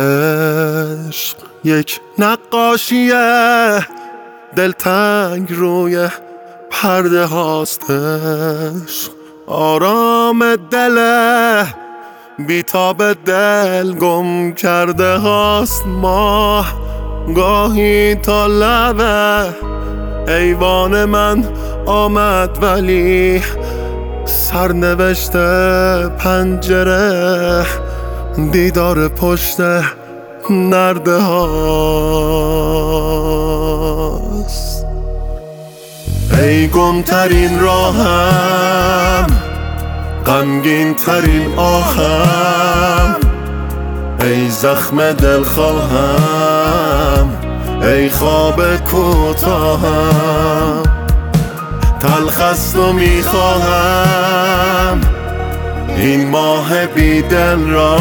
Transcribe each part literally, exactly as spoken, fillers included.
عشق یک نقاشیه دلتنگ روی پرده هاست. عشق آرام دله بیتاب دل گم کرده هاست. ماه گاهی تا لبه ایوان من آمد ولی سرنوشت پنجره دیدار پشت نرده هاست. ای گم ترین راهم غمگین ترین آهم، ای زخم دلخواهم ای خواب کوتاهم. تلخ است و میخواهم این ماه بی دل را،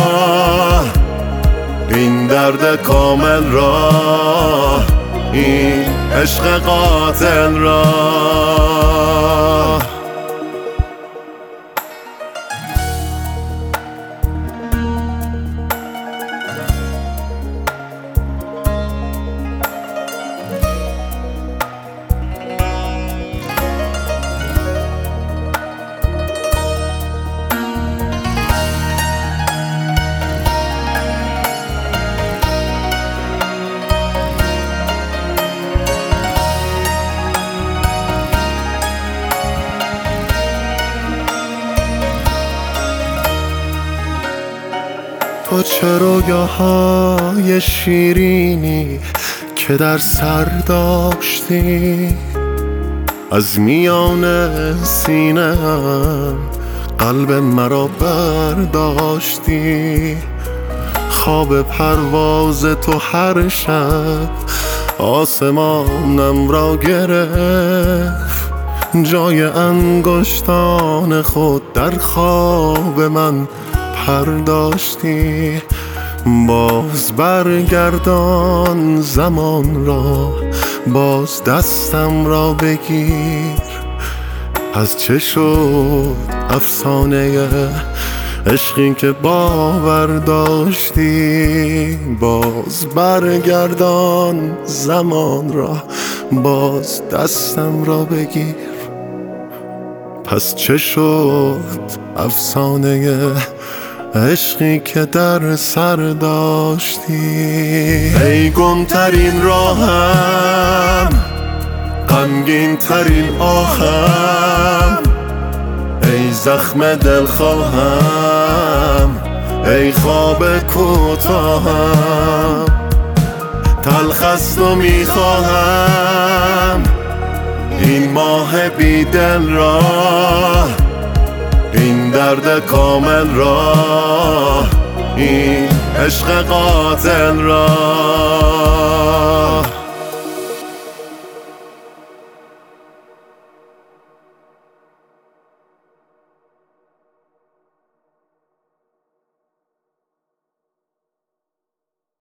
این درد کامل را، این عشق قاتل را. تو چه رویاهای شیرینی که در سر داشتی، از میان سینه قلب مرا برداشتی. خواب پرواز تو هر شب آسمانم را گرفت، جای انگشتان خود در خواب من پرداشتی. باز برگردان زمان را، باز دستم را بگیر. از چه شد افسانه عشقی که باور داشتی؟ باز برگردان زمان را، باز دستم را بگیر. پس چه شد افسانه عشقی که در سر داشتی؟ ای گم ترین راهم غمگین ترین آهم، ای زخم دلخواهم ای خواب کوتاهم. تلخ است و میخواهم این ماه بی دل را، این درد کامل را، این عشق قاتل را.